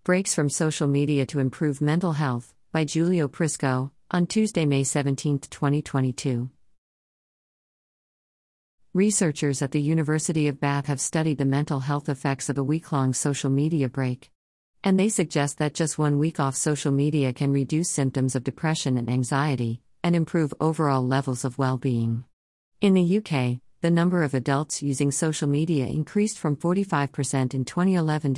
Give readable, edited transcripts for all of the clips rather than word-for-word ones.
Breaks from Social Media to Improve Mental Health, by Giulio Prisco, on Tuesday, May 17, 2022. Researchers at the University of Bath have studied the mental health effects of a week-long social media break. And they suggest that just 1 week off social media can reduce symptoms of depression and anxiety, and improve overall levels of well-being. In the UK, the number of adults using social media increased from 45% in 2011 to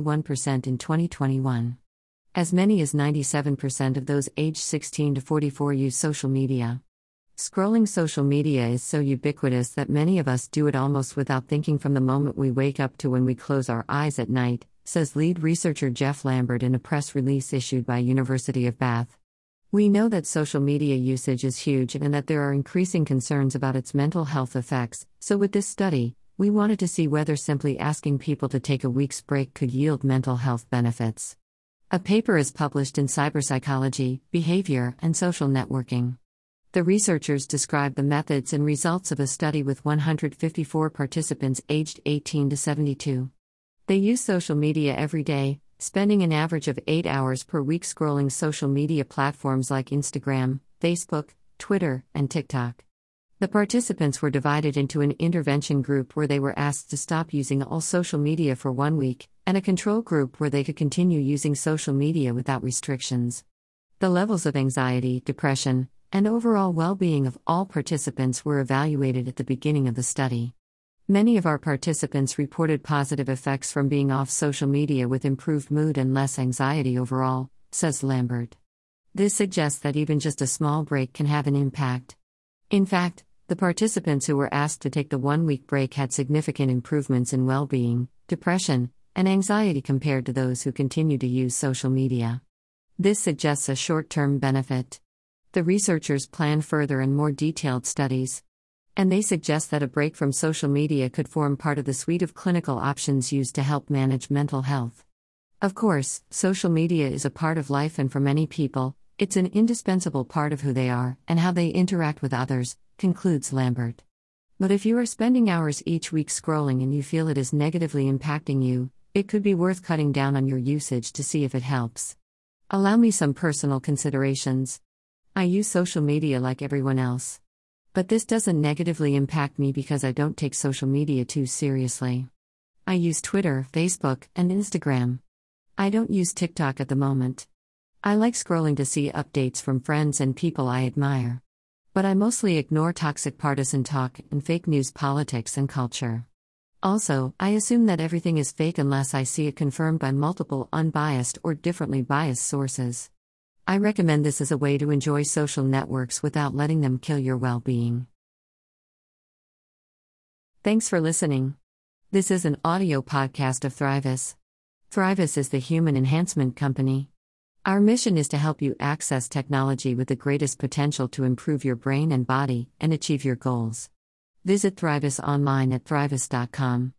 71% in 2021. As many as 97% of those aged 16 to 44 use social media. Scrolling social media is so ubiquitous that many of us do it almost without thinking from the moment we wake up to when we close our eyes at night, says lead researcher Jeff Lambert in a press release issued by University of Bath. We know that social media usage is huge and that there are increasing concerns about its mental health effects, so with this study, we wanted to see whether simply asking people to take a week's break could yield mental health benefits. A paper is published in Cyberpsychology, Behavior, and Social Networking. The researchers describe the methods and results of a study with 154 participants aged 18 to 72. They use social media every day, spending an average of 8 hours per week scrolling social media platforms like Instagram, Facebook, Twitter, and TikTok. The participants were divided into an intervention group where they were asked to stop using all social media for 1 week, and a control group where they could continue using social media without restrictions. The levels of anxiety, depression, and overall well-being of all participants were evaluated at the beginning of the study. Many of our participants reported positive effects from being off social media with improved mood and less anxiety overall, says Lambert. This suggests that even just a small break can have an impact. In fact, the participants who were asked to take the 1-week break had significant improvements in well-being, depression, and anxiety compared to those who continue to use social media. This suggests a short-term benefit. The researchers plan further and more detailed studies. And they suggest that a break from social media could form part of the suite of clinical options used to help manage mental health. Of course, social media is a part of life, and for many people, it's an indispensable part of who they are and how they interact with others, concludes Lambert. But if you are spending hours each week scrolling and you feel it is negatively impacting you, it could be worth cutting down on your usage to see if it helps. Allow me some personal considerations. I use social media like everyone else. But this doesn't negatively impact me because I don't take social media too seriously. I use Twitter, Facebook, and Instagram. I don't use TikTok at the moment. I like scrolling to see updates from friends and people I admire. But I mostly ignore toxic partisan talk and fake news, politics, and culture. Also, I assume that everything is fake unless I see it confirmed by multiple unbiased or differently biased sources. I recommend this as a way to enjoy social networks without letting them kill your well-being. Thanks for listening. This is an audio podcast of Thrivis. Thrivis is the human enhancement company. Our mission is to help you access technology with the greatest potential to improve your brain and body and achieve your goals. Visit Thrivis online at thrivis.com.